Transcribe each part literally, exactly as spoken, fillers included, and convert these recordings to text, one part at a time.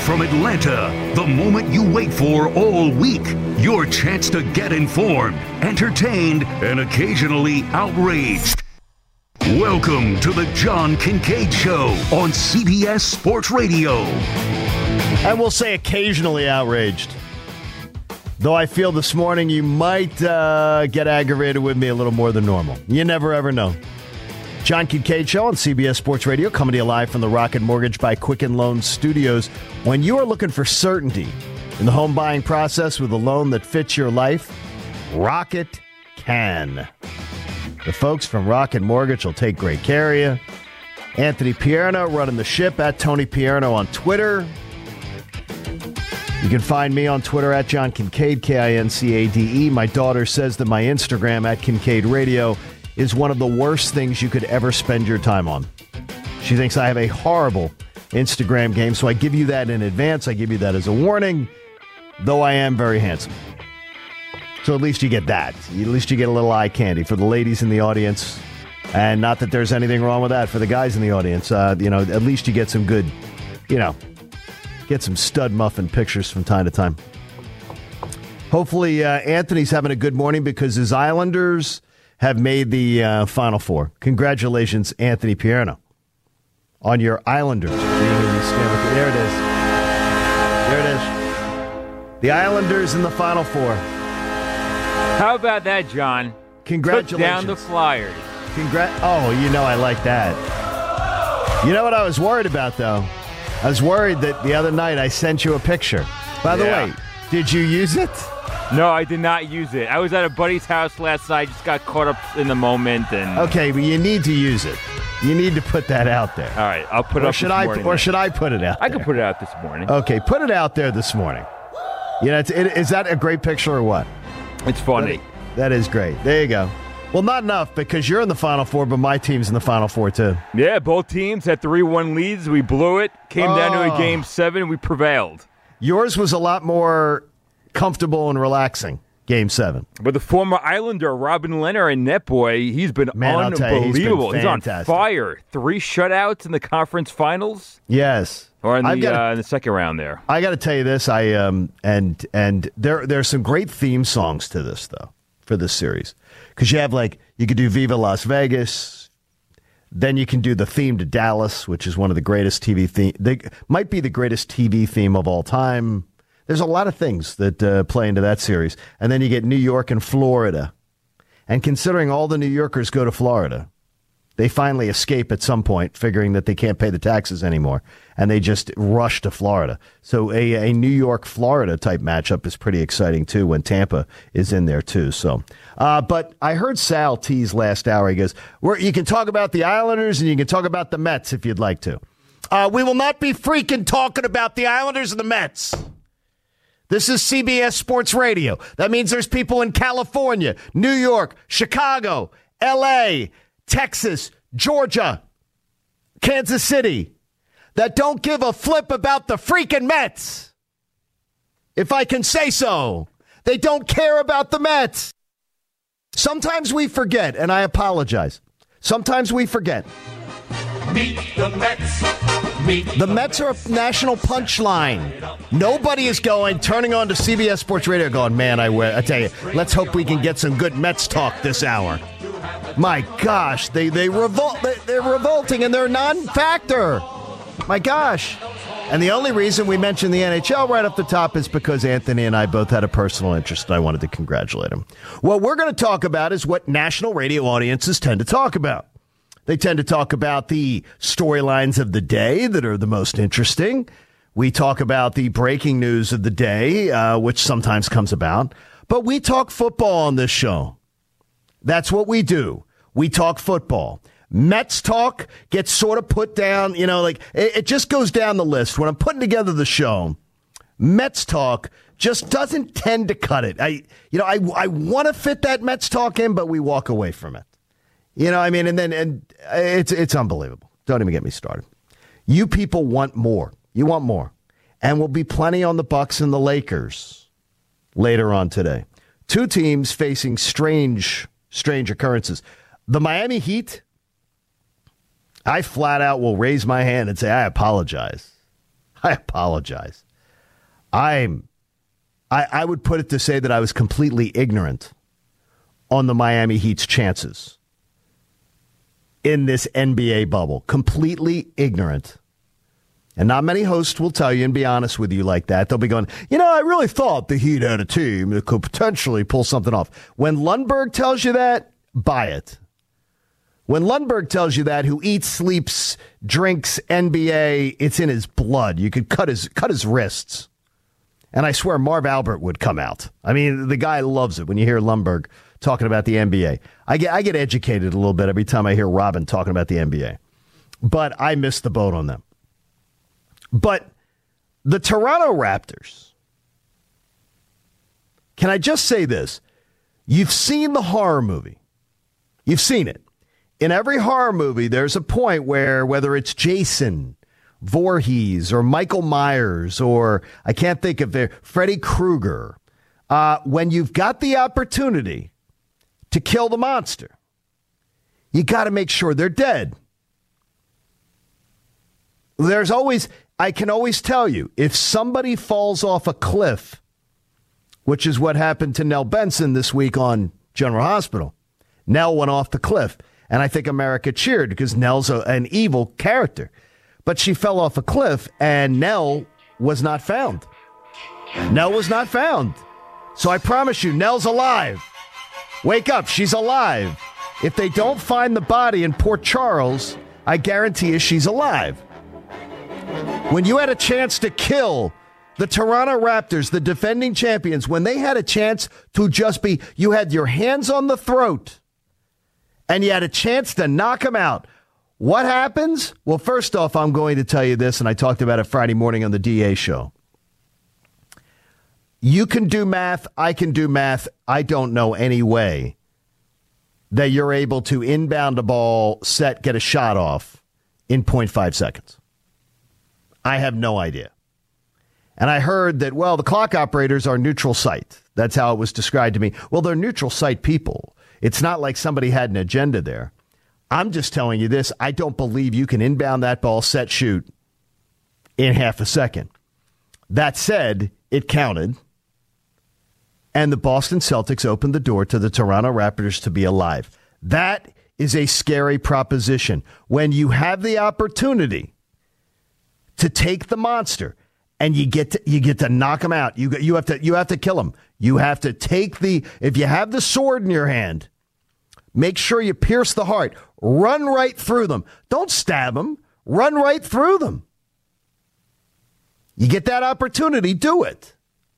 from Atlanta, the moment you wait for all week. Your chance to get informed, entertained, and occasionally outraged. Welcome to the John Kincade Show on C B S Sports Radio. And we'll say occasionally outraged. Though I feel this morning you might uh, get aggravated with me a little more than normal. You never ever know. John Kincade Show on C B S Sports Radio, coming to you live from the Rocket Mortgage by Quicken Loans studios. When you are looking for certainty in the home buying process with a loan that fits your life, Rocket can. The folks from Rocket Mortgage will take great care of you. Anthony Pierno running the ship at Tony Pierno on Twitter. You can find me on Twitter at John Kincade, K I N C A D E. My daughter says that my Instagram at Kincade Radio is one of the worst things you could ever spend your time on. She thinks I have a horrible Instagram game, so I give you that in advance. I give you that as a warning, though I am very handsome. So at least you get that. At least you get a little eye candy for the ladies in the audience. And not that there's anything wrong with that for the guys in the audience. Uh, you know, at least you get some good, you know, get some stud muffin pictures from time to time. Hopefully uh, Anthony's having a good morning because his Islanders have made the uh, Final Four. Congratulations, Anthony Pierno, on your Islanders being in the Stanley. There it is. There it is. The Islanders in the Final Four. How about that, John? Congratulations. Took down the Flyers. Congrat. Oh, you know I like that. You know what I was worried about, though? I was worried that the other night I sent you a picture. By the Yeah. way, did you use it? No, I did not use it. I was at a buddy's house last night, just got caught up in the moment. and Okay, but you need to use it. You need to put that out there. All right, I'll put it Or up should this I? morning. Or then. should I put it out I there? can put it out this morning. Okay, put it out there this morning. You know, it's, it, is that a great picture or what? It's funny. That is great. There you go. Well, not enough because you're in the Final Four, but my team's in the Final Four too. Yeah, both teams had three one leads. We blew it. Came down to Oh. a game seven. We prevailed. Yours was a lot more comfortable and relaxing. Game seven. But the former Islander, Robin Leonard, and Netboy, he's been Man, I'll tell you, he's been unbelievable. He's, on fantastic. fire. Three shutouts in the conference finals, Yes. or in I've the, got uh, in the second round there. I got to tell you this. I um and and there there's some great theme songs to this though for this series because you have like you could do Viva Las Vegas, then you can do the theme to Dallas, which is one of the greatest T V theme. They might be the greatest T V theme of all time. There's a lot of things that uh, play into that series, and then you get New York and Florida. And considering all the New Yorkers go to Florida, they finally escape at some point, figuring that they can't pay the taxes anymore, and they just rush to Florida. So a, a New York-Florida type matchup is pretty exciting, too, when Tampa is in there, too. So, uh, but I heard Sal tease last hour. He goes, We're, you can talk about the Islanders and you can talk about the Mets if you'd like to. Uh, we will not be freaking talking about the Islanders and the Mets. This is C B S Sports Radio. That means there's people in California, New York, Chicago, L A, Texas, Georgia, Kansas City that don't give a flip about the freaking Mets. If I can say so. They don't care about the Mets. Sometimes we forget, and I apologize. Sometimes we forget. Meet the Mets. Meet The Mets are a national punchline. Nobody is going, turning on to C B S Sports Radio going, man, I, I tell you, let's hope we can get some good Mets talk this hour. My gosh, they, they revol- they, they're revolting and they're non-factor. My gosh. And the only reason we mentioned the N H L right up the top is because Anthony and I both had a personal interest, and I wanted to congratulate him. What we're going to talk about is what national radio audiences tend to talk about. They tend to talk about the storylines of the day that are the most interesting. We talk about the breaking news of the day, uh, which sometimes comes about. But we talk football on this show. That's what we do. We talk football. Mets talk gets sort of put down, you know, like it, it just goes down the list. When I'm putting together the show, Mets talk just doesn't tend to cut it. I, you know, I, I want to fit that Mets talk in, but we walk away from it. You know, I mean, and then and it's it's unbelievable. Don't even get me started. You people want more. You want more. And will be plenty on the Bucks and the Lakers later on today. Two teams facing strange, strange occurrences. The Miami Heat, I flat out will raise my hand and say, I apologize. I apologize. I'm, I, I would put it to say that I was completely ignorant on the Miami Heat's chances in this N B A bubble. Completely ignorant. And not many hosts will tell you and be honest with you like that. They'll be going, you know, I really thought the Heat had a team that could potentially pull something off. When Lundberg tells you that, buy it. When Lundberg tells you that, who eats, sleeps, drinks N B A, it's in his blood. You could cut his cut his wrists. And I swear Marv Albert would come out. I mean, the guy loves it when you hear Lundberg talking about the N B A. I get I get educated a little bit every time I hear Robin talking about the N B A. But I missed the boat on them. But the Toronto Raptors, can I just say this? You've seen the horror movie. You've seen it. In every horror movie, there's a point where, whether it's Jason Voorhees or Michael Myers or, I can't think of their, Freddy Krueger, uh, when you've got the opportunity to kill the monster, you got to make sure they're dead. There's always, I can always tell you, if somebody falls off a cliff, which is what happened to Nell Benson this week on General Hospital. Nell went off the cliff, and I think America cheered because Nell's a, an evil character. But she fell off a cliff, and Nell was not found. Nell was not found. So I promise you, Nell's alive. Wake up, she's alive. If they don't find the body in Port Charles, I guarantee you she's alive. When you had a chance to kill the Toronto Raptors, the defending champions, when they had a chance to just be, you had your hands on the throat, and you had a chance to knock them out. What happens? Well, first off, I'm going to tell you this, and I talked about it Friday morning on the D A show. You can do math. I can do math. I don't know any way that you're able to inbound a ball, set, get a shot off in zero point five seconds. I have no idea. And I heard that, well, the clock operators are neutral site. That's how it was described to me. Well, they're neutral site people. It's not like somebody had an agenda there. I'm just telling you this. I don't believe you can inbound that ball, set, shoot in half a second. That said, it counted. And the Boston Celtics opened the door to the Toronto Raptors to be alive. That is a scary proposition. When you have the opportunity to take the monster and you get to, you get to knock him out, you you have to you have to kill him. You have to take the, if you have the sword in your hand, make sure you pierce the heart. Run right through them. Don't stab them. Run right through them. You get that opportunity, do it.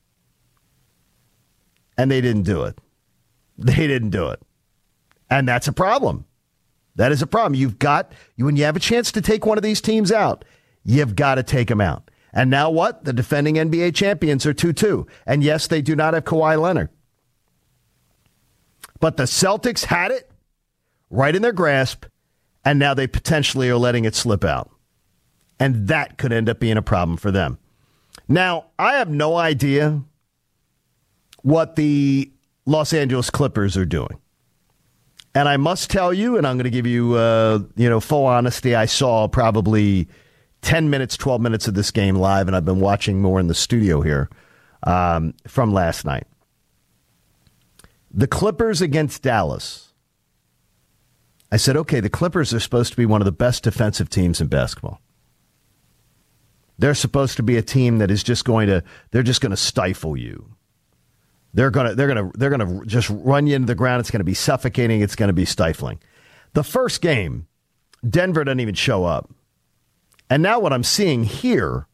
And they didn't do it. They didn't do it. And that's a problem. That is a problem. You've got, when you have a chance to take one of these teams out, you've got to take them out. And now what? The defending N B A champions are two two. And yes, they do not have Kawhi Leonard. But the Celtics had it right in their grasp, and now they potentially are letting it slip out. And that could end up being a problem for them. Now, I have no idea what the Los Angeles Clippers are doing. And I must tell you, and I'm going to give you, uh, you know, full honesty, I saw probably ten minutes, twelve minutes of this game live, and I've been watching more in the studio here um, from last night. The Clippers against Dallas. I said, okay, the Clippers are supposed to be one of the best defensive teams in basketball. They're supposed to be a team that is just going to, they're just going to stifle you. They're going to, they're going to, they're going to just run you into the ground. It's going to be suffocating. It's going to be stifling. The first game, Denver doesn't even show up. And now what I'm seeing here,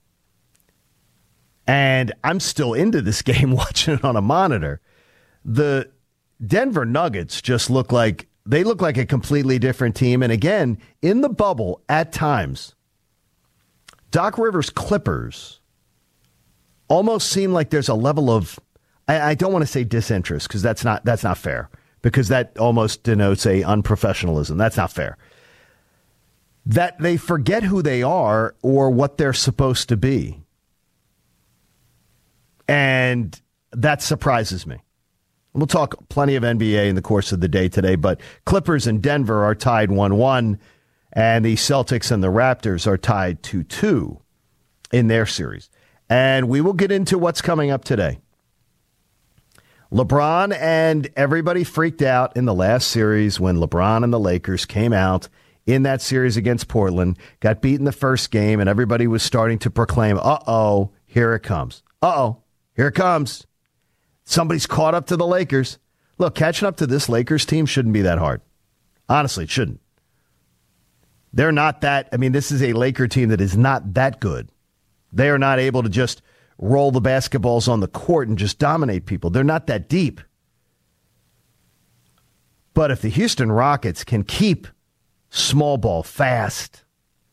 and I'm still into this game watching it on a monitor, the Denver Nuggets just look like, they look like a completely different team. And again, in the bubble at times, Doc Rivers' Clippers almost seem like there's a level of, I, I don't want to say disinterest, because that's not that's not fair, because that almost denotes a unprofessionalism. That's not fair. That they forget who they are or what they're supposed to be. And that surprises me. We'll talk plenty of N B A in the course of the day today, but Clippers and Denver are tied one one, and the Celtics and the Raptors are tied two two in their series. And we will get into what's coming up today. LeBron and everybody freaked out in the last series when LeBron and the Lakers came out in that series against Portland, got beaten the first game, and everybody was starting to proclaim, uh-oh, here it comes. Uh-oh, here it comes. Somebody's caught up to the Lakers. Look, catching up to this Lakers team shouldn't be that hard. Honestly, it shouldn't. They're not that, I mean, this is a Laker team that is not that good. They are not able to just roll the basketballs on the court and just dominate people. They're not that deep. But if the Houston Rockets can keep small ball fast,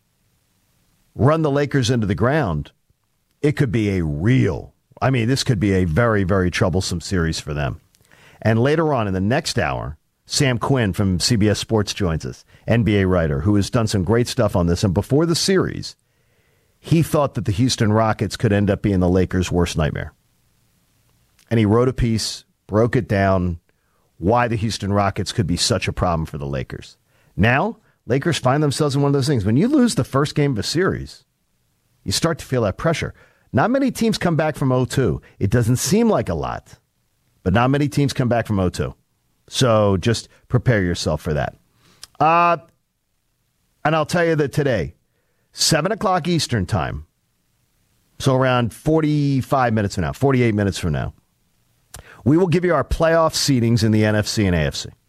run the Lakers into the ground, it could be a real, I mean, this could be a very, very troublesome series for them. And later on in the next hour, Sam Quinn from C B S Sports joins us, N B A writer, who has done some great stuff on this. And before the series, he thought that the Houston Rockets could end up being the Lakers' worst nightmare. And he wrote a piece, broke it down, why the Houston Rockets could be such a problem for the Lakers. Now, Lakers find themselves in one of those things. When you lose the first game of a series, you start to feel that pressure. Not many teams come back from oh two. It doesn't seem like a lot, but not many teams come back from oh two. So just prepare yourself for that. Uh, and I'll tell you that today, seven o'clock Eastern time, so around forty-five minutes from now, forty-eight minutes from now, we will give you our playoff seedings in the N F C and A F C.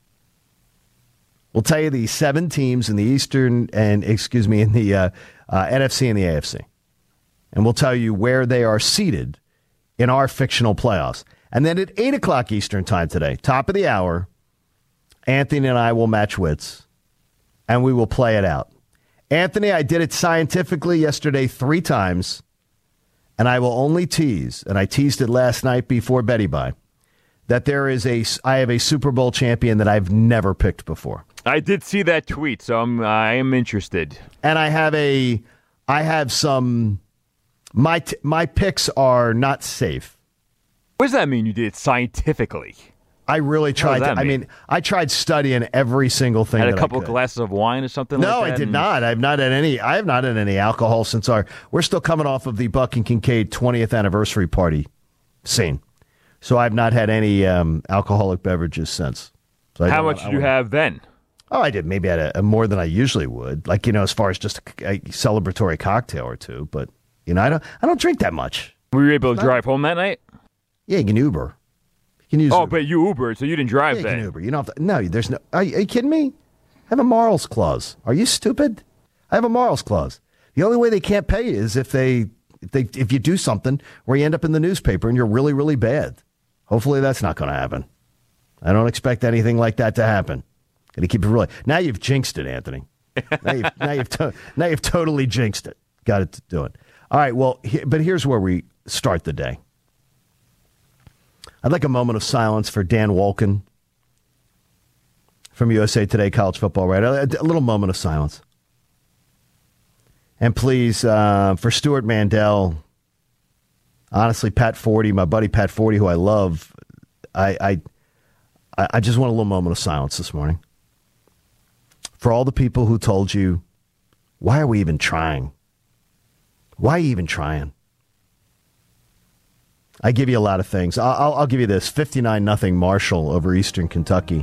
We'll tell you the seven teams in the Eastern and, excuse me, in the uh, uh, N F C and the A F C. And we'll tell you where they are seated in our fictional playoffs. And then at eight o'clock Eastern time today, top of the hour, Anthony and I will match wits, and we will play it out. Anthony, I did it scientifically yesterday three times, and I will only tease, and I teased it last night before Betty Bye, that there is a, I have a Super Bowl champion that I've never picked before. I did see that tweet, so I'm, I am interested. And I have a, I have some, my t- my picks are not safe. What does that mean you did it scientifically? I really tried. To, mean? I mean, I tried studying every single thing. Had a that couple I could. glasses of wine or something no, like that? No, I did and... not. I've not had any. I have not had any alcohol since our. We're still coming off of the Buck and Kincaid twentieth anniversary party scene, so I've not had any um, alcoholic beverages since. So How much did you have then? Oh, I did. Maybe I had a, a more than I usually would. Like, you know, as far as just a, a celebratory cocktail or two. But you know, I don't. I don't drink that much. Were you able to drive home that night? Yeah, you can Uber. You can use oh, Uber. but you Ubered, so you didn't drive yeah, then. You can Uber. You don't have to, no, there's no. Are you, are you kidding me? I have a morals clause. Are you stupid? I have a morals clause. The only way they can't pay you is if they if they if you do something where you end up in the newspaper and you're really really bad. Hopefully that's not going to happen. I don't expect anything like that to happen. Got to keep it real. Now you've jinxed it, Anthony. Now you've now you've, to, now you've totally jinxed it. Got it to do it. All right. Well, he, but here's where we start the day. I'd like a moment of silence for Dan Wolken from U S A Today College Football Writer. A, a little moment of silence. And please, uh, for Stuart Mandel, honestly, Pat Forty, my buddy Pat Forty, who I love, I, I, I just want a little moment of silence this morning. For all the people who told you, why are we even trying? Why are you even trying? I give you a lot of things. I'll, I'll, I'll give you this. fifty-nine nothing Marshall over Eastern Kentucky.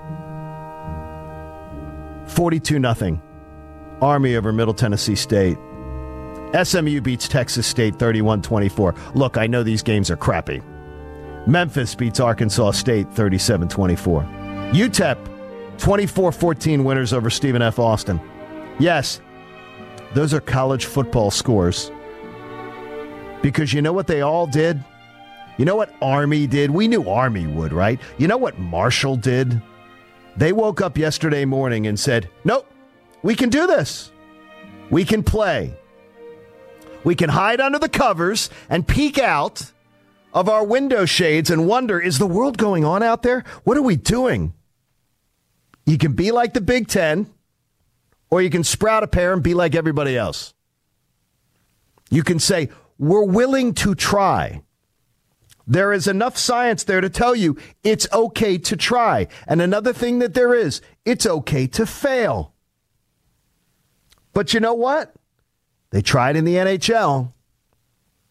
forty-two nothing Army over Middle Tennessee State. S M U beats Texas State thirty-one twenty-four. Look, I know these games are crappy. Memphis beats Arkansas State thirty-seven twenty-four. U T E P twenty-four fourteen winners over Stephen F. Austin. Yes, those are college football scores. Because you know what they all did? You know what Army did? We knew Army would, right? You know what Marshall did? They woke up yesterday morning and said, nope, we can do this. We can play. We can hide under the covers and peek out of our window shades and wonder, is the world going on out there? What are we doing? You can be like the Big Ten, or you can sprout a pair and be like everybody else. You can say, we're willing to try. There is enough science there to tell you it's okay to try. And another thing that there is, it's okay to fail. But you know what? They tried in the N H L.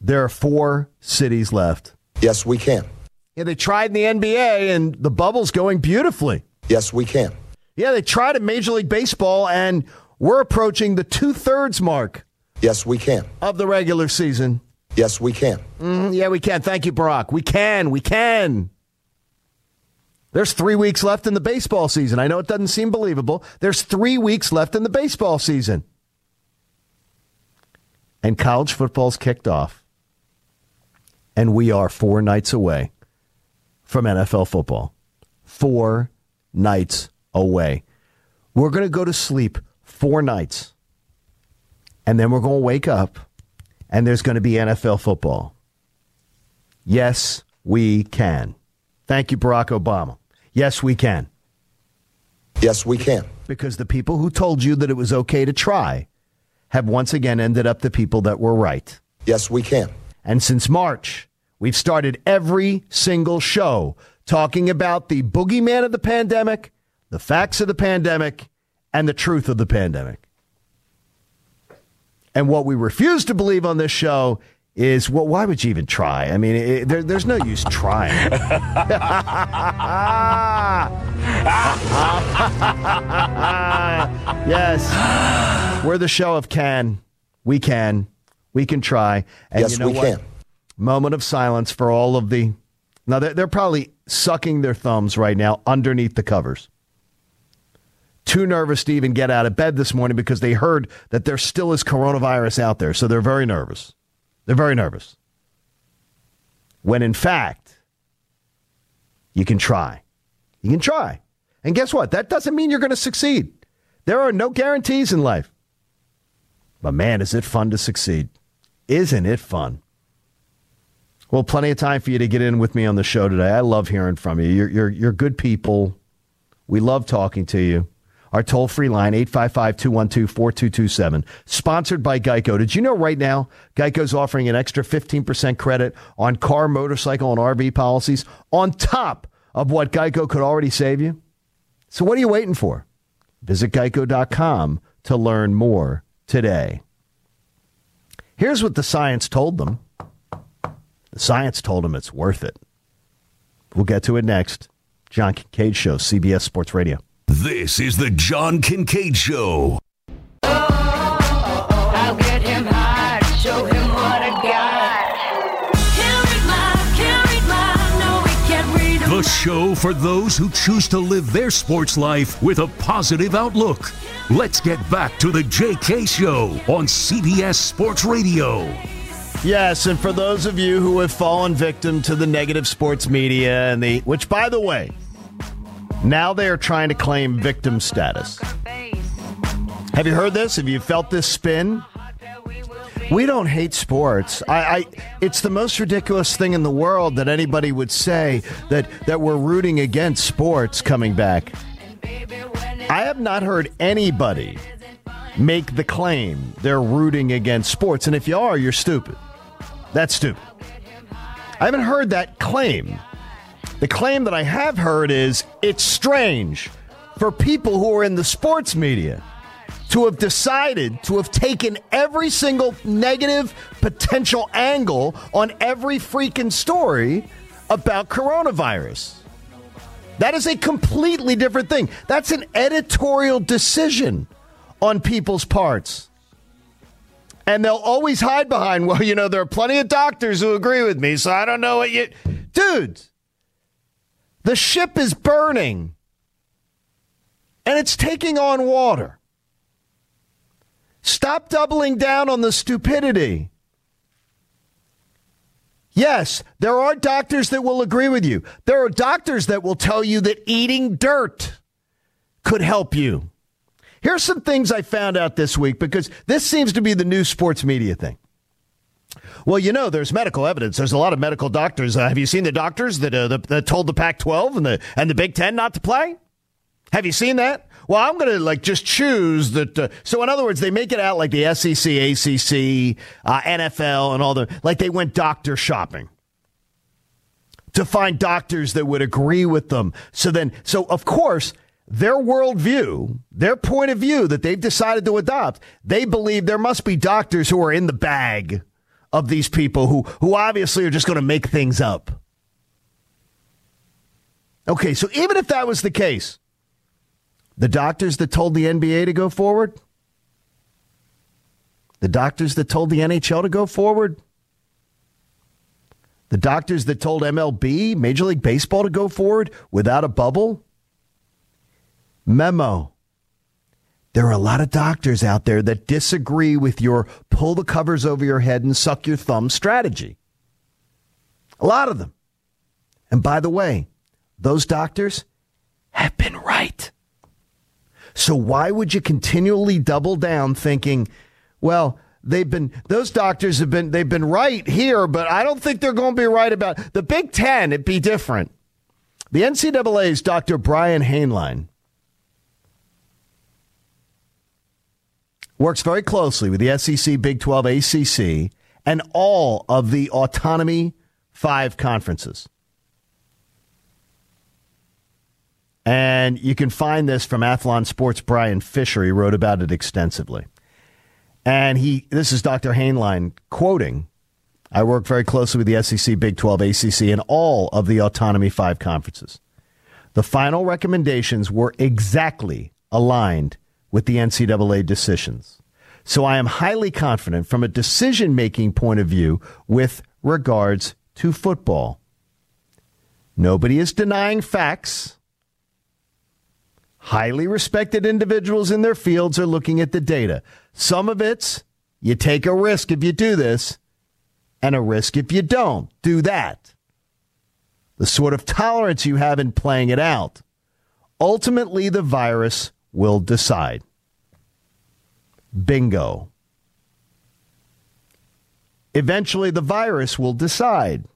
There are four cities left. Yes, we can. Yeah, they tried in the N B A, and the bubble's going beautifully. Yes, we can. Yeah, they tried in Major League Baseball, and we're approaching the two-thirds mark. Yes, we can. Of the regular season. Yes, we can. Mm, yeah, we can. Thank you, Barack. We can. We can. There's three weeks left in the baseball season. I know it doesn't seem believable. There's three weeks left in the baseball season. And college football's kicked off. And we are four nights away from N F L football. Four nights away. We're going to go to sleep four nights. And then we're going to wake up, and there's going to be N F L football. Yes, we can. Thank you, Barack Obama. Yes, we can. Yes, we can. Because the people who told you that it was okay to try have once again ended up the people that were right. Yes, we can. And since March, we've started every single show talking about the boogeyman of the pandemic, the facts of the pandemic, and the truth of the pandemic. And what we refuse to believe on this show is, well, why would you even try? I mean, it, there, there's no use trying. Yes. We're the show of can. We can. We can try. And yes, you know we what? can. Moment of silence for all of the... Now, they're, they're probably sucking their thumbs right now underneath the covers. Too nervous to even get out of bed this morning because they heard that there still is coronavirus out there. So they're very nervous. They're very nervous. When in fact, you can try. You can try. And guess what? That doesn't mean you're going to succeed. There are no guarantees in life. But man, is it fun to succeed. Isn't it fun? Well, plenty of time for you to get in with me on the show today. I love hearing from you. You're, you're, you're good people. We love talking to you. Our toll-free line, eight five five, two one two, four two two seven, sponsored by Geico. Did you know right now Geico's offering an extra fifteen percent credit on car, motorcycle, and R V policies on top of what Geico could already save you? So what are you waiting for? Visit geico dot com to learn more today. Here's what the science told them. The science told them it's worth it. We'll get to it next. John Kincaid Show, C B S Sports Radio. This is the John Kincaid Show. I'll get him high, show him what I got. Can't read my, can't read my, no, we can't read them. The show for those who choose to live their sports life with a positive outlook. Let's get back to the J K Show on C B S Sports Radio. Yes, and for those of you who have fallen victim to the negative sports media, and the which, by the way, now they are trying to claim victim status. Have you heard this? Have you felt this spin? We don't hate sports. I, I it's the most ridiculous thing in the world that anybody would say that, that we're rooting against sports coming back. I have not heard anybody make the claim they're rooting against sports. And if you are, you're stupid. That's stupid. I haven't heard that claim. The claim that I have heard is it's strange for people who are in the sports media to have decided to have taken every single negative potential angle on every freaking story about coronavirus. That is a completely different thing. That's an editorial decision on people's parts. And they'll always hide behind, well, you know, there are plenty of doctors who agree with me, so I don't know what you... Dudes, the ship is burning, and it's taking on water. Stop doubling down on the stupidity. Yes, there are doctors that will agree with you. There are doctors that will tell you that eating dirt could help you. Here's some things I found out this week, because this seems to be the new sports media thing. Well, you know, there's medical evidence. There's a lot of medical doctors. Uh, have you seen the doctors that, uh, that, that told the Pac twelve and the and the Big Ten not to play? Have you seen that? Well, I'm going to like just choose that. Uh, so, in other words, they make it out like the S E C, A C C, uh, N F L, and all the like. They went doctor shopping to find doctors that would agree with them. So then, so of course, their worldview, their point of view that they've decided to adopt, they believe there must be doctors who are in the bag of these people who, who obviously are just going to make things up. Okay, so even if that was the case, the doctors that told the N B A to go forward, the doctors that told the N H L to go forward, the doctors that told M L B, Major League Baseball, to go forward without a bubble, memo. There are a lot of doctors out there that disagree with your pull the covers over your head and suck your thumb strategy. A lot of them. And by the way, those doctors have been right. So why would you continually double down thinking, well, they've been those doctors have been they've been right here, but I don't think they're going to be right about the Big Ten. It'd be different. The N C double A's Doctor Brian Hainline works very closely with the S E C, Big twelve, A C C, and all of the Autonomy Five conferences. And you can find this from Athlon Sports' Brian Fisher. He wrote about it extensively. And he, this is Doctor Hainline quoting, I work very closely with the S E C, Big twelve, A C C, and all of the Autonomy Five conferences. The final recommendations were exactly aligned with the N C double A decisions. So I am highly confident from a decision-making point of view with regards to football. Nobody is denying facts. Highly respected individuals in their fields are looking at the data. Some of it's you take a risk if you do this, and a risk if you don't do that. The sort of tolerance you have in playing it out. Ultimately, the virus will decide. Bingo. Eventually, the virus will decide.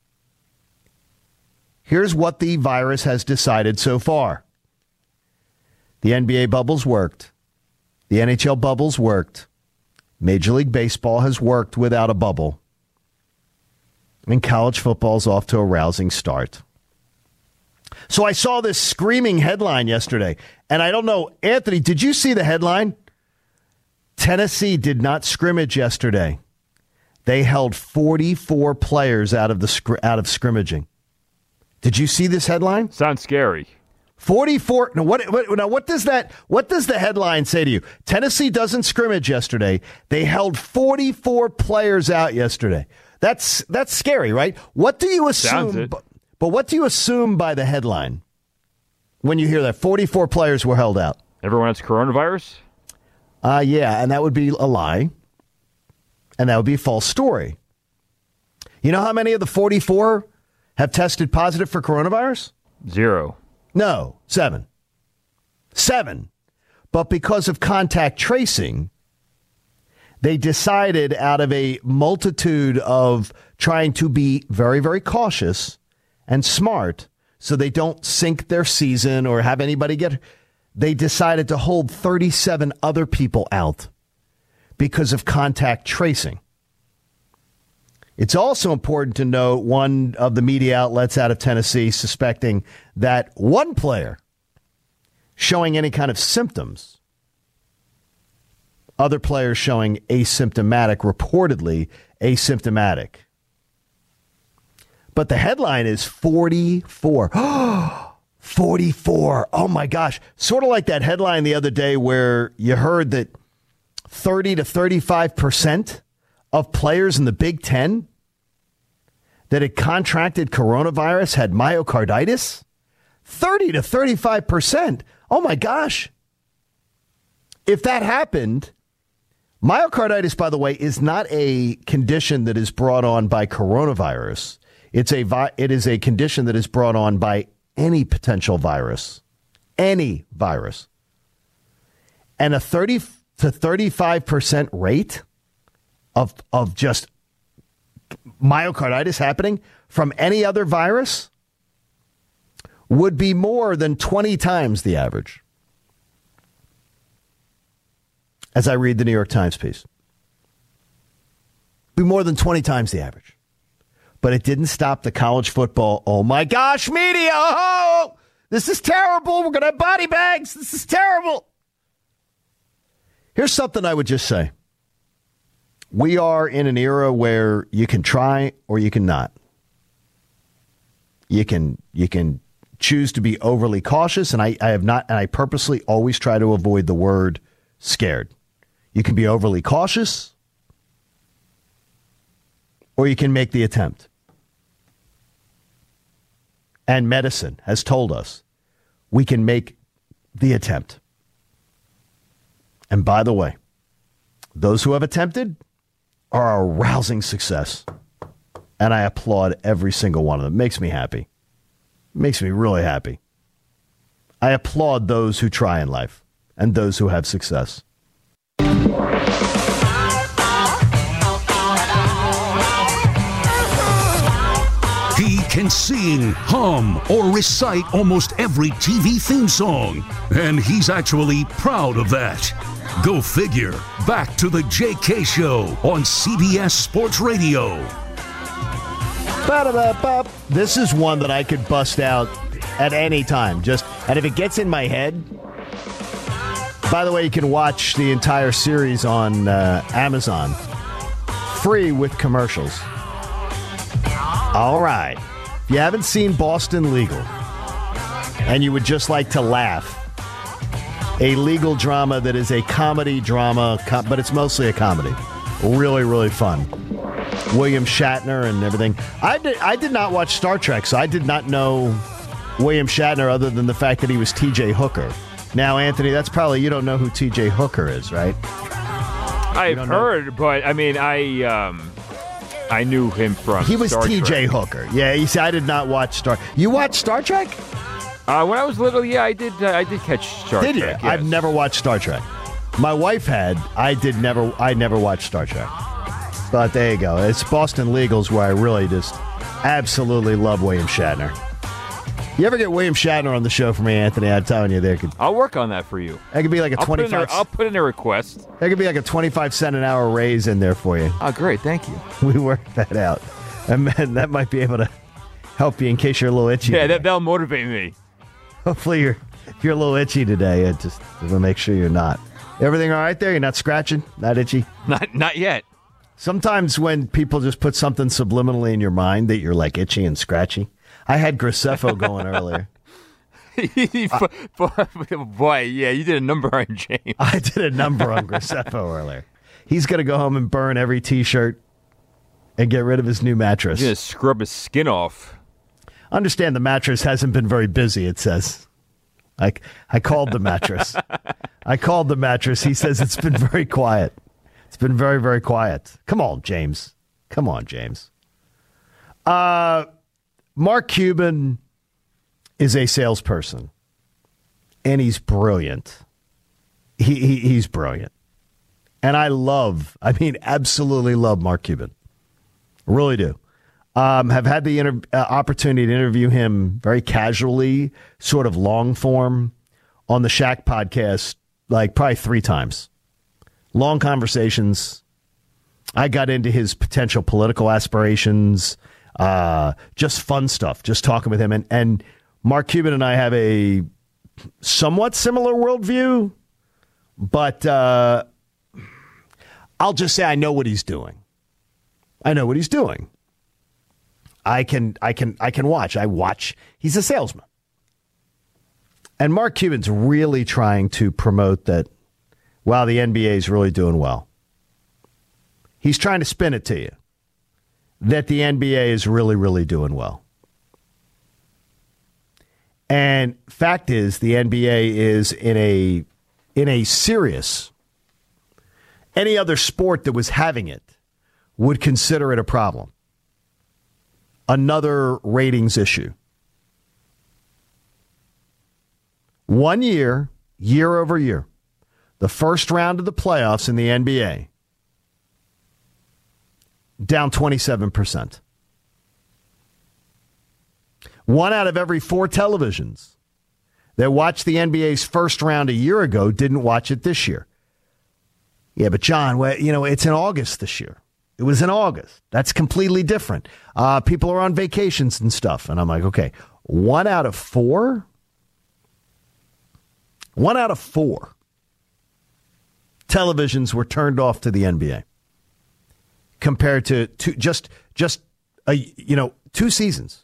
Here's what the virus has decided so far. The N B A bubbles worked. The N H L bubbles worked. Major League Baseball has worked without a bubble. And college football's off to a rousing start. So I saw this screaming headline yesterday, and I don't know, Anthony, did you see the headline? Tennessee did not scrimmage yesterday. They held forty-four players out of the scr- out of scrimmaging. Did you see this headline? Sounds scary. forty-four. Now what, what, now, what does that? What does the headline say to you? Tennessee doesn't scrimmage yesterday. They held forty-four players out yesterday. That's that's scary, right? What do you assume? But, but what do you assume by the headline when you hear that forty-four players were held out? Everyone has coronavirus? Uh, yeah, and that would be a lie, and that would be a false story. You know how many of the forty-four have tested positive for coronavirus? Zero. No, seven. Seven. But because of contact tracing, they decided out of a multitude of trying to be very, very cautious and smart so they don't sink their season or have anybody get... They decided to hold thirty-seven other people out because of contact tracing. It's also important to note one of the media outlets out of Tennessee suspecting that one player showing any kind of symptoms, other players showing asymptomatic, reportedly asymptomatic. But the headline is forty-four. forty-four. Oh, my gosh. Sort of like that headline the other day where you heard that thirty to thirty-five percent of players in the Big Ten that had contracted coronavirus had myocarditis. thirty to thirty-five percent. Oh, my gosh. If that happened, myocarditis, by the way, is not a condition that is brought on by coronavirus. It's a vi- it is a condition that is brought on by any potential virus, any virus. And a thirty to thirty-five percent rate of of just myocarditis happening from any other virus would be more than twenty times the average. As I read the New York Times piece. Be more than twenty times the average. But it didn't stop the college football. Oh, my gosh, media. Oh, this is terrible. We're going to have body bags. This is terrible. Here's something I would just say. We are in an era where you can try or you can not. You can you can choose to be overly cautious, and I, I have not, and I purposely always try to avoid the word scared. You can be overly cautious, or you can make the attempt. And medicine has told us we can make the attempt. And by the way, those who have attempted are a rousing success. And I applaud every single one of them. Makes me happy. Makes me really happy. I applaud those who try in life and those who have success. He can sing, hum, or recite almost every T V theme song. And he's actually proud of that. Go figure. Back to the J K Show on C B S Sports Radio. Ba-da-ba-ba. This is one that I could bust out at any time. Just, and if it gets in my head, by the way, you can watch the entire series on uh, Amazon, free with commercials. All right. If you haven't seen Boston Legal, and you would just like to laugh, a legal drama that is a comedy drama, com- but it's mostly a comedy. Really, really fun. William Shatner and everything. I did, I did not watch Star Trek, so I did not know William Shatner other than the fact that he was T J Hooker. Now, Anthony, that's probably, you don't know who T J Hooker is, right? I've heard, know? but I mean, I um, I knew him from He was Star T J Trek. Hooker. Yeah, you see, I did not watch Star. You watched Star Trek? Uh, when I was little, yeah, I did. Uh, I did catch Star did Trek. you? Yes. I've never watched Star Trek. My wife had. I did never. I never watched Star Trek. But there you go. It's Boston Legals where I really just absolutely love William Shatner. You ever get William Shatner on the show for me, Anthony? I'm telling you, there could. I'll work on that for you. That could be like a I'll twenty-five. Put in a, I'll put in a request. There could be like a twenty-five cent an hour raise in there for you. Oh, great! Thank you. We worked that out, and man, that might be able to help you in case you're a little itchy. Yeah, that, that'll motivate me. Hopefully, you're if you're a little itchy today, it just will make sure you're not. Everything all right there? You're not scratching, not itchy. Not not yet. Sometimes when people just put something subliminally in your mind that you're like itchy and scratchy. I had Graceffo going earlier. Boy, yeah, you did a number on James. I did a number on Graceffo earlier. He's going to go home and burn every T-shirt and get rid of his new mattress. He's going to scrub his skin off. Understand the mattress hasn't been very busy, it says. I, I called the mattress. I called the mattress. He says it's been very quiet. It's been very, very quiet. Come on, James. Come on, James. Uh, Mark Cuban is a salesperson, and he's brilliant. He, he He's brilliant. And I love, I mean, absolutely love Mark Cuban. Really do. Um, have had the inter- uh, opportunity to interview him very casually, sort of long form, on the Shaq podcast, like probably three times. Long conversations. I got into his potential political aspirations, uh, just fun stuff, just talking with him. And, and Mark Cuban and I have a somewhat similar worldview, but uh, I'll just say I know what he's doing. I know what he's doing. I can, I can, I can watch. I watch. He's a salesman. And Mark Cuban's really trying to promote that, wow, the N B A is really doing well. He's trying to spin it to you that the N B A is really, really doing well. And fact is, the N B A is in a in a serious, any other sport that was having it would consider it a problem. Another ratings issue. One year, year over year, the first round of the playoffs in the N B A, down twenty-seven percent. One out of every four televisions that watched the N B A's first round a year ago didn't watch it this year. Yeah, but John, well, you know, it's in August this year. It was in August. That's completely different. Uh, people are on vacations and stuff. And I'm like, okay, one out of four? One out of four televisions were turned off to the N B A. compared to two, just just a, you know two seasons.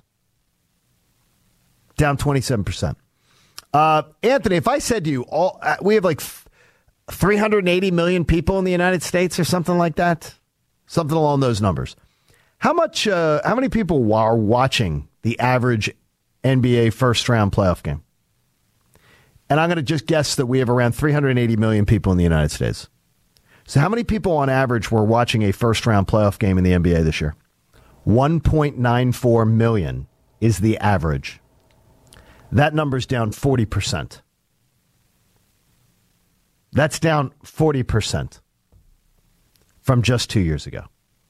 Down twenty-seven percent. Uh, Anthony, if I said to you, all uh, we have like three hundred eighty million people in the United States or something like that, something along those numbers. How much? Uh, how many people are watching the average N B A first round playoff game? And I'm going to just guess that we have around three hundred eighty million people in the United States. So how many people on average were watching a first round playoff game in the N B A this year? one point nine four million is the average. That number's down forty percent. That's down forty percent from just two years ago.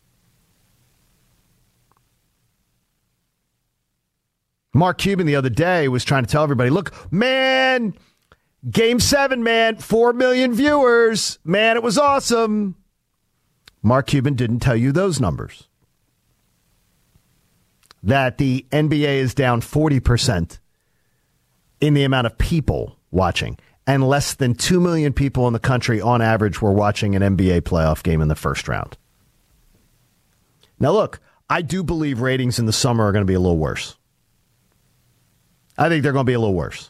Mark Cuban the other day was trying to tell everybody, look, man, game seven, man, four million viewers. Man, it was awesome. Mark Cuban didn't tell you those numbers. That the N B A is down forty percent in the amount of people watching. And less than two million people in the country on average were watching an N B A playoff game in the first round. Now, look, I do believe ratings in the summer are going to be a little worse. I think they're going to be a little worse.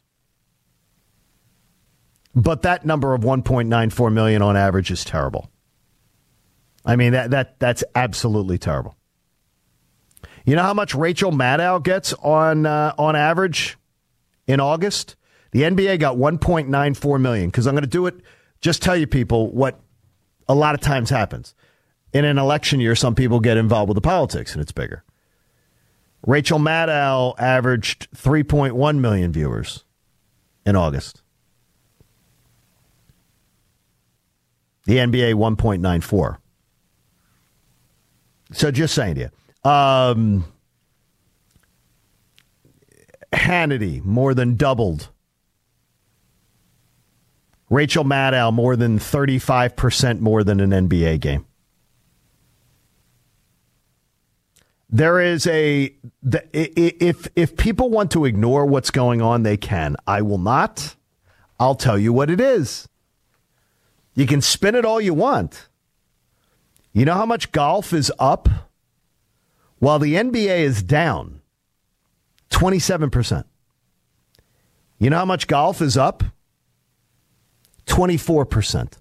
But that number of one point nine four million on average is terrible. I mean, that that that's absolutely terrible. You know how much Rachel Maddow gets on uh, on average in August? The N B A got one point nine four million, because I'm going to do it, just tell you people what a lot of times happens. In an election year, some people get involved with the politics, and it's bigger. Rachel Maddow averaged three point one million viewers in August. The N B A, one point nine four. So just saying to you. Um, Hannity, more than doubled. Rachel Maddow, more than thirty-five percent more than an N B A game. There is a, the, if if people want to ignore what's going on, they can. I will not. I'll tell you what it is. You can spin it all you want. You know how much golf is up? While the N B A is down twenty-seven percent. You know how much golf is up? twenty-four percent.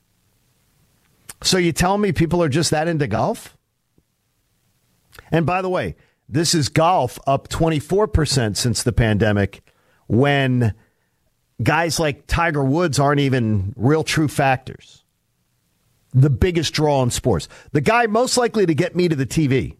So you tell me people are just that into golf? And by the way, this is golf up twenty-four percent since the pandemic, when guys like Tiger Woods aren't even real true factors. The biggest draw in sports. The guy most likely to get me to the T V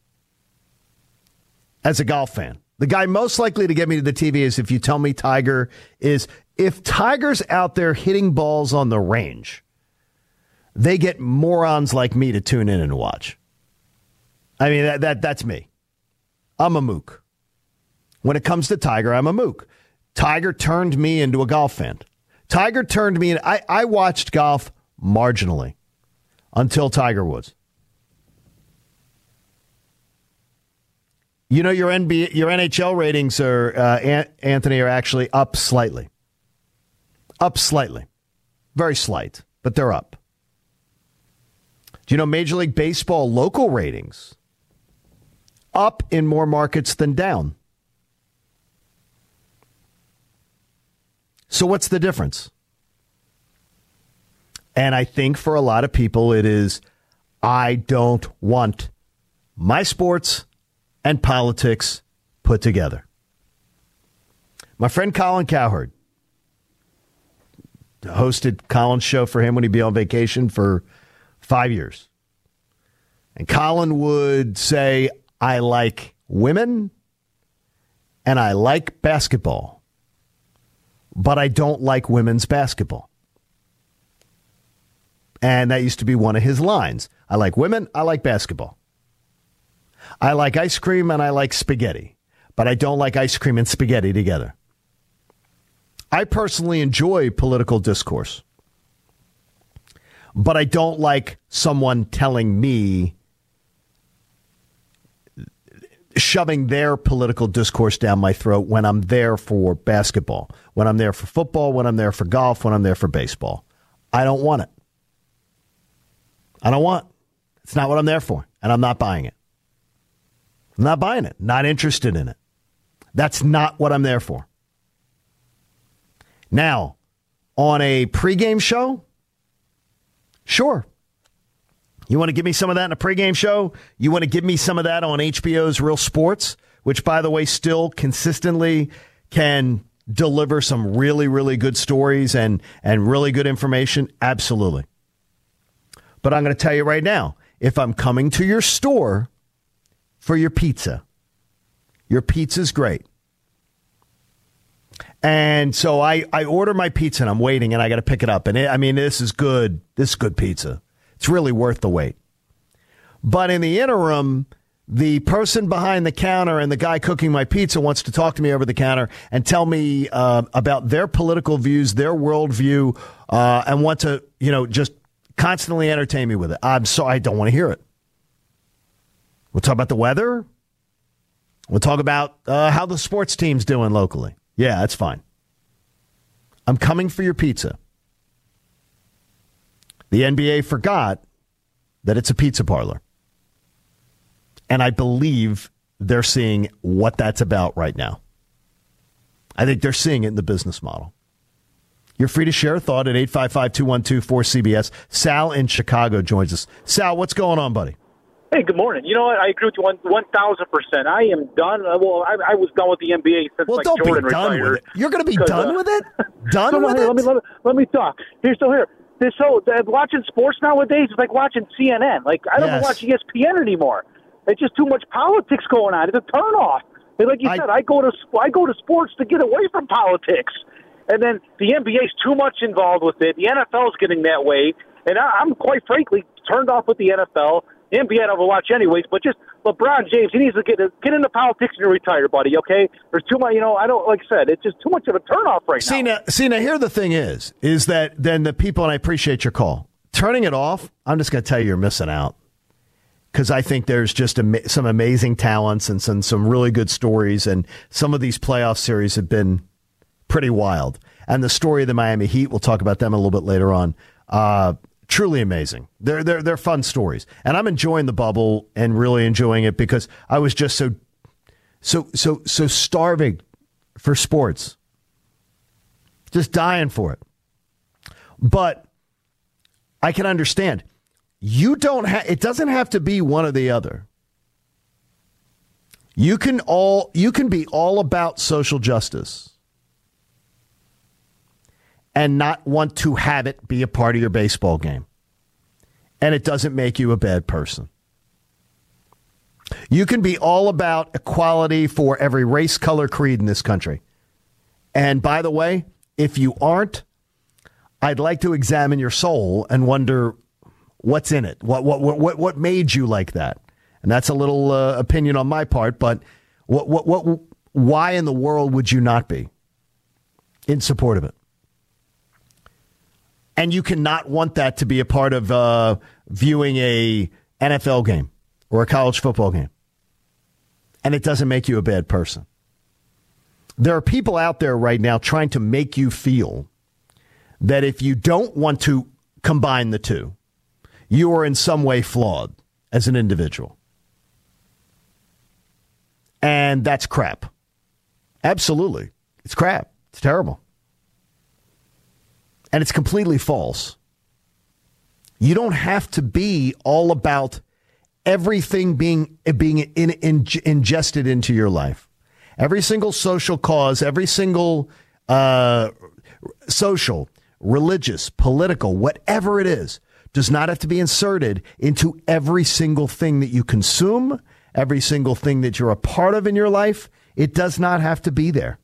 as a golf fan. The guy most likely to get me to the T V is if you tell me Tiger is... If Tiger's out there hitting balls on the range, they get morons like me to tune in and watch. I mean, that, that that's me. I'm a mook. When it comes to Tiger, I'm a mook. Tiger turned me into a golf fan. Tiger turned me in. I, I watched golf marginally until Tiger Woods. You know, your N B A, your N H L ratings are, uh, Anthony, are actually up slightly. Up slightly. Very slight, but they're up. Do you know Major League Baseball local ratings? Up in more markets than down. So what's the difference? And I think for a lot of people it is, I don't want my sports and politics put together. My friend Colin Cowherd hosted Colin's show for him when he'd be on vacation for five years. And Colin would say, I like women and I like basketball, but I don't like women's basketball. And that used to be one of his lines. I like women, I like basketball. I like ice cream and I like spaghetti, but I don't like ice cream and spaghetti together. I personally enjoy political discourse, but I don't like someone telling me, shoving their political discourse down my throat when I'm there for basketball, when I'm there for football, when I'm there for golf, when I'm there for baseball. I don't want it. I don't want. It's not what I'm there for, and I'm not buying it. I'm not buying it. Not interested in it. That's not what I'm there for. Now, on a pregame show, sure. You want to give me some of that in a pregame show? You want to give me some of that on H B O's Real Sports, which, by the way, still consistently can deliver some really, really good stories and, and really good information? Absolutely. But I'm going to tell you right now, if I'm coming to your store for your pizza, your pizza's great. And so I, I order my pizza and I'm waiting and I got to pick it up. And it, I mean, this is good. This is good pizza. It's really worth the wait. But in the interim, the person behind the counter and the guy cooking my pizza wants to talk to me over the counter and tell me uh, about their political views, their worldview, uh, and want to, you know, just constantly entertain me with it. I'm sorry, I don't want to hear it. We'll talk about the weather. We'll talk about uh, how the sports team's doing locally. Yeah, that's fine. I'm coming for your pizza. The N B A forgot that it's a pizza parlor. And I believe they're seeing what that's about right now. I think they're seeing it in the business model. You're free to share a thought at eight five five, two one two, four C B S. Sal in Chicago joins us. Sal, what's going on, buddy? Hey, good morning. You know what? I agree with you one one thousand percent. I am done. Well, I, I was done with the N B A since well, like don't Jordan be done retired. with it. You're going to be done uh, with it? Done no, no, with hey, it? Let me, let me let me talk. Here, so here. This whole uh, watching sports nowadays is like watching C N N. Like I don't Yes. watch E S P N anymore. It's just too much politics going on. It's a turnoff. And like you I, said, I go to I go to sports to get away from politics. And then the N B A's too much involved with it. The N F L's getting that way. And I, I'm quite frankly turned off with the N F L. The N B A I don't watch anyways, but just LeBron James, he needs to get get into politics and retire, buddy, okay? There's too much, you know, I don't, like I said, it's just too much of a turnoff right see, now. now. See, now, here the thing is, is that then the people, and I appreciate your call, turning it off, I'm just going to tell you you're missing out. Because I think there's just am- some amazing talents and some, some really good stories, and some of these playoff series have been pretty wild. And the story of the Miami Heat, we'll talk about them a little bit later on, uh, truly amazing. They're, they're, they're fun stories. And I'm enjoying the bubble and really enjoying it because I was just so, so, so, so starving for sports. Just dying for it. But I can understand. You don't have, it doesn't have to be one or the other. You can all, you can be all about social justice and not want to have it be a part of your baseball game. And it doesn't make you a bad person. You can be all about equality for every race, color, creed in this country. And by the way, if you aren't, I'd like to examine your soul and wonder what's in it. What what what what made you like that? And that's a little uh, opinion on my part, but what what what why in the world would you not be in support of it? And you cannot want that to be a part of uh, viewing a N F L game or a college football game. And it doesn't make you a bad person. There are people out there right now trying to make you feel that if you don't want to combine the two, you are in some way flawed as an individual. And that's crap. Absolutely. It's crap. It's terrible. And it's completely false. You don't have to be all about everything being being in, in, ingested into your life. Every single social cause, every single uh, social, religious, political, whatever it is, does not have to be inserted into every single thing that you consume, every single thing that you're a part of in your life. It does not have to be there.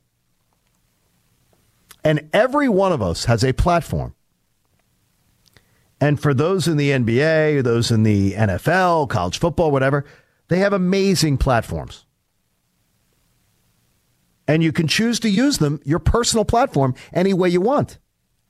And every one of us has a platform. And for those in the N B A, those in the N F L, college football, whatever, they have amazing platforms. And you can choose to use them, your personal platform, any way you want.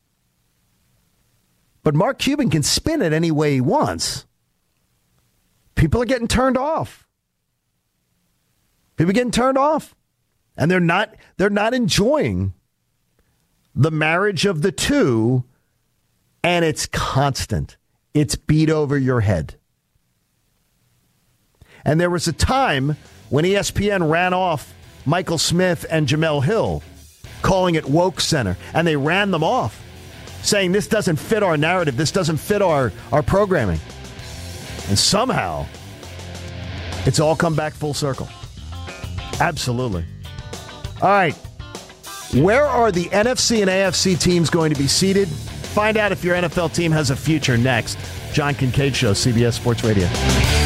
But Mark Cuban can spin it any way he wants. People are getting turned off. People are getting turned off. And they're not, they're not enjoying the marriage of the two, and it's constant. It's beat over your head. And there was a time when E S P N ran off Michael Smith and Jamel Hill, calling it Woke Center, and they ran them off, saying this doesn't fit our narrative, this doesn't fit our, our programming. And somehow, it's all come back full circle. Absolutely. All right. Where are the N F C and A F C teams going to be seated? Find out if your N F L team has a future next. John Kincaid Show, C B S Sports Radio.